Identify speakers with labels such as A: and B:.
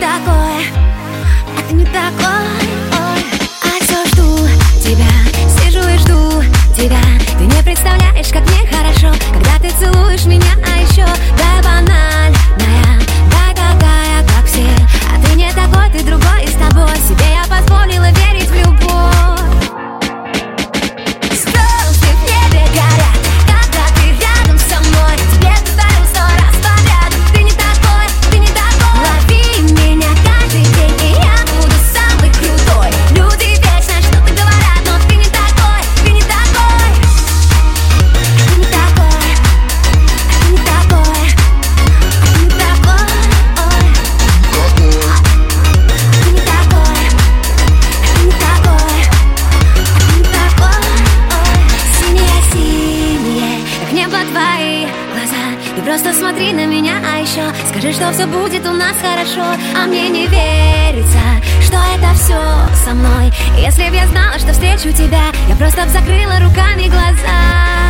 A: такой, а ты не такой. Ой. А все жду тебя, сижу и жду тебя. Ты не представляешь, как мне хорошо, когда ты целуешь меня, а еще да банальная, да такая, как все. А ты не такой, ты другой, и с тобой себе я позволила верить в любовь. Звезды в небе горят, когда ты рядом со мной. Тебе повторю 100 раз подряд. Ты не такой, ты не такой. Лови меня каждый день, и я буду самый крутой. Люди вечно что-то говорят, но ты не такой, ты не такой. Ты не такой, ты не такой, ты не такой. Ой. Ты не такой, ты не такой, ты не такой. Ой. Синие-синие, как небо твои глаза. Ты просто смотри на меня, а еще скажи, что все будет у нас хорошо. А мне не верится, что это все со мной. Если б я знала, что встречу тебя, я просто б закрыла руками глаза.